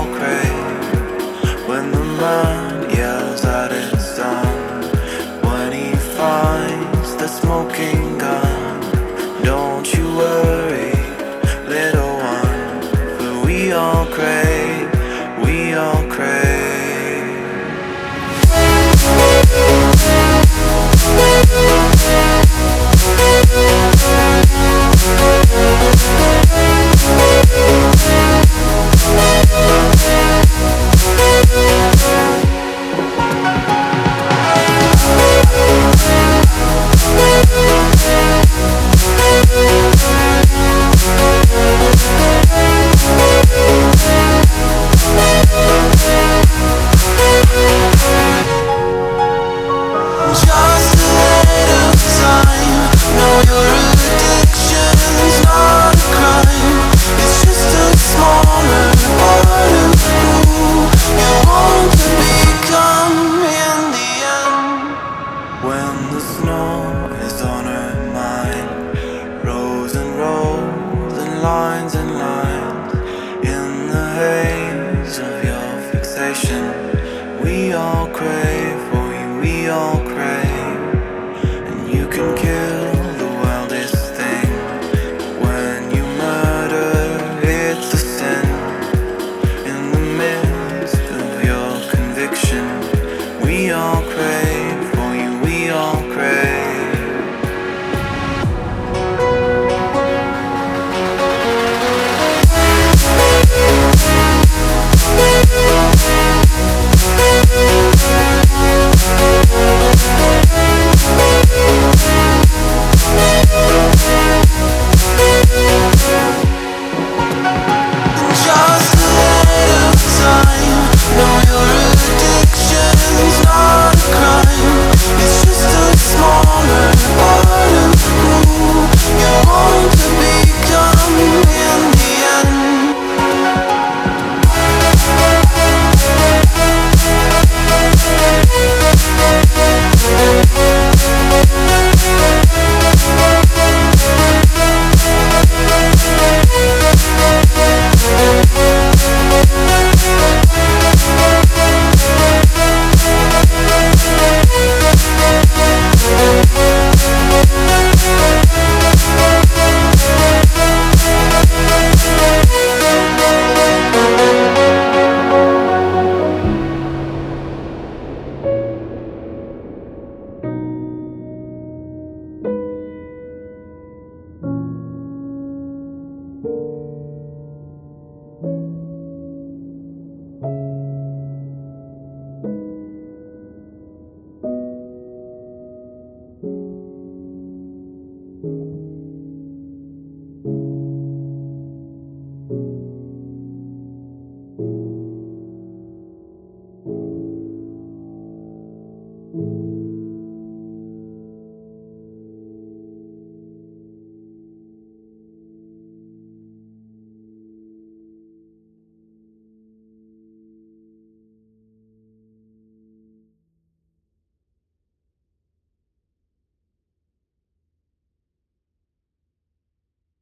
all crave. When the man yells that it's done, when he finds the smoking gun, don't you worry, little one, for we all crave, we all crave. Just a little time. No, your addiction's not a crime. It's just a smaller part of who you want to become in the end. When the snow is on her mind, rows and rows and lines in the haze of your fixation, we all crave.